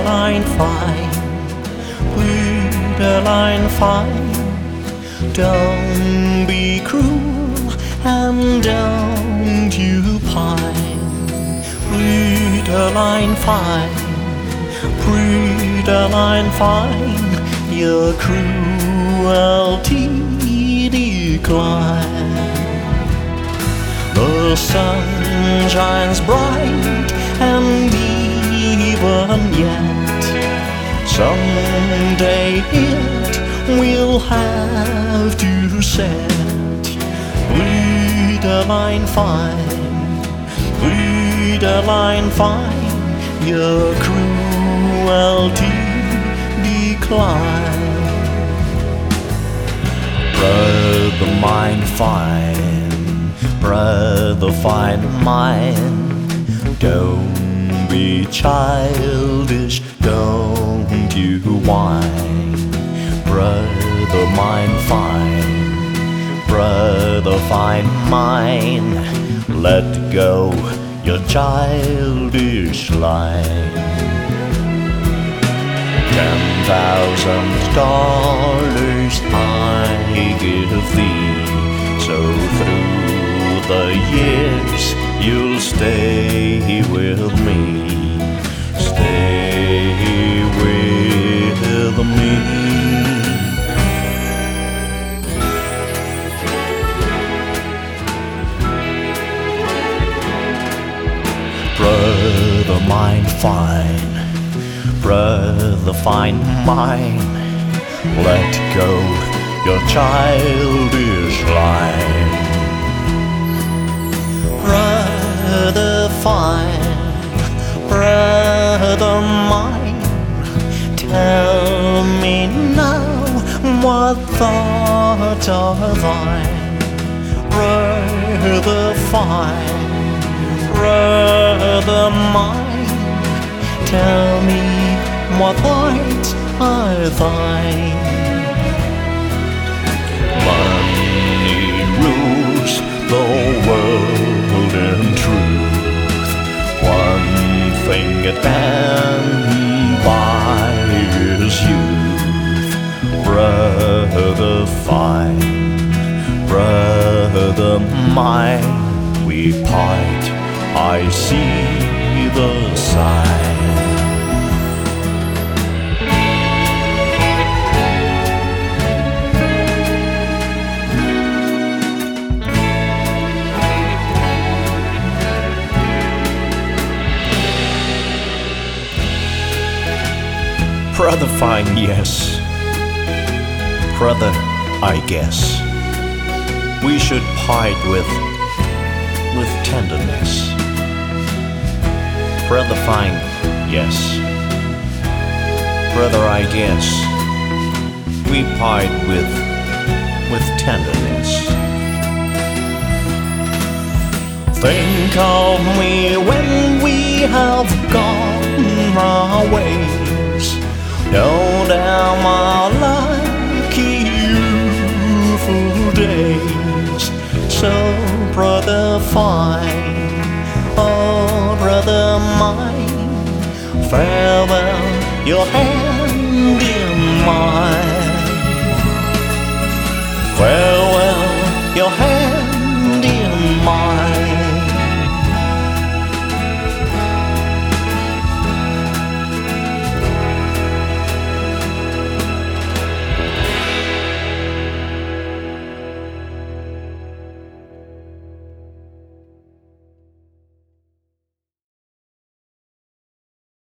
Brüderlein fein, Brüderlein fein, don't be cruel and don't you pine. Brüderlein fein, Brüderlein fein, your cruelty decline. The sun shines bright and even yet someday it will have to set. Brüderlein fein, Brüderlein fein, your cruelty decline. Brother mine fine, brother fine mine, don't be childish, don't you whine. Brother mine fine, brother fine mine, let go your childish line. $10,000 I give thee, so through the years you'll stay with me, stay with me. Brother mine fine, brother fine mine, let go your childish line. Brother fine, brother mine, tell me now what thoughts are thine. Brother fine, brother mine, tell me what thoughts are thine. Money rules the world in truth. One thing it can buy is youth. Brother fine, brother mine, we part, I see the sign. Brother fine, yes. Brother, I guess we should part with tenderness. Brother fine, yes. Brother, I guess we part with tenderness. Think of me when we have gone our ways. No doubt my lucky youthful days. So brother fine, oh brother mine, farewell, your hand in mine. Farewell, your hand